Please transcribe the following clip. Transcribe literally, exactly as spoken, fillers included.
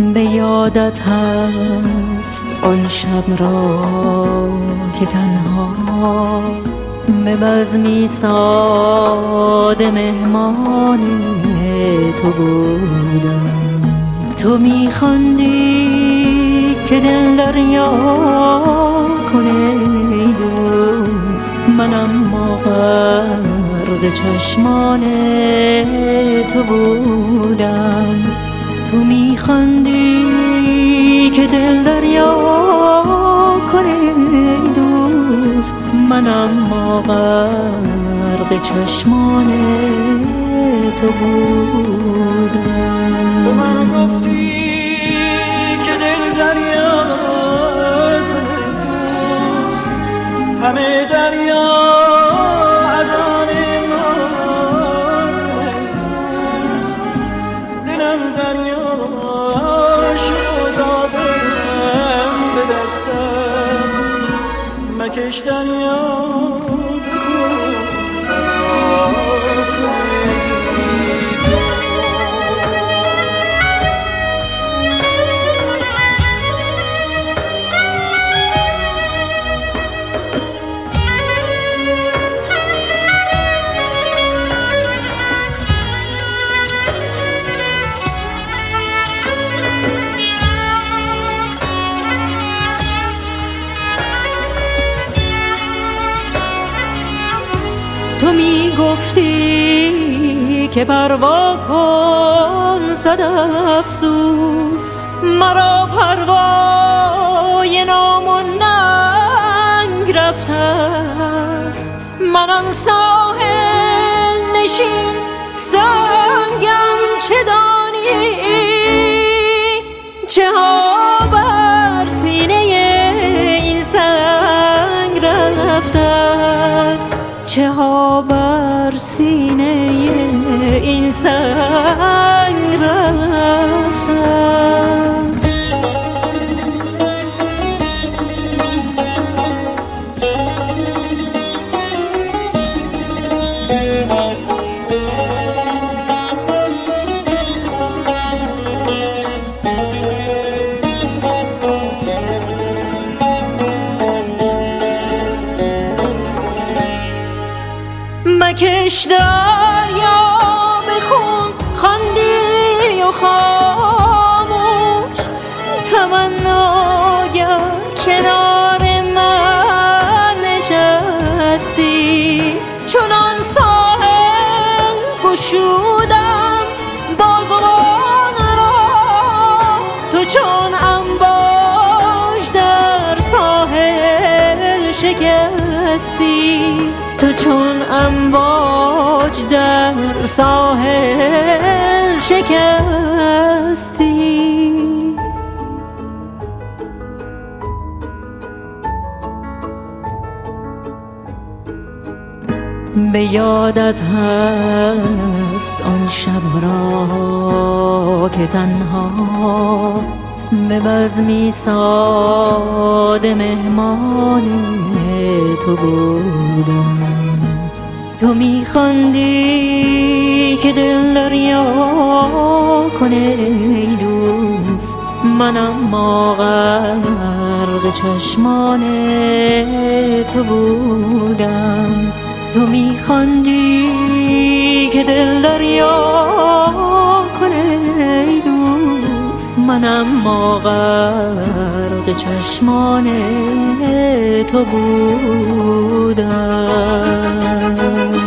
به یادت هست آن شب را که تنها به بزمی ساده مهمان تو بودم. تو می‌خواندی که دل دریا کنه ای دوست، من اما غرق چشمان تو بودم. تو می‌خواندی که دل دریا کنه ای دوست، من اما غرق چشمان تو بودم. تو من گفتی که دل دریا کنه دوست، همه دریا از آن من دوست. دلم دریا شد دادم به دستم، مکش دریا تو می گفتی که پروا کن صد افسوس، مرا پروای نام و ننگ رفته است. من آن ساحل نشین سنگم، چه دانی چه ها بر سینه این سنگ رفته است، چه ها بر سینه این سنگ رفته است. مکش دریا به خون خواندی و خاموش، تمناگر کنار من نشستی. چنان ساحل گشودم بازوان را، تو چون امواج در ساحل شکستی. تو چون امواج در ساحل شکستی. به یادت هست آن شب را که تنها به بزمی ساده مهمان تو بودم. تو می‌خواندی که دل دریا کنه ای دوست، من اما غرق چشمان تو بودم. تو می‌خواندی که دل دریا کنه ای دوست، من اما غرق چشمان تو بودم.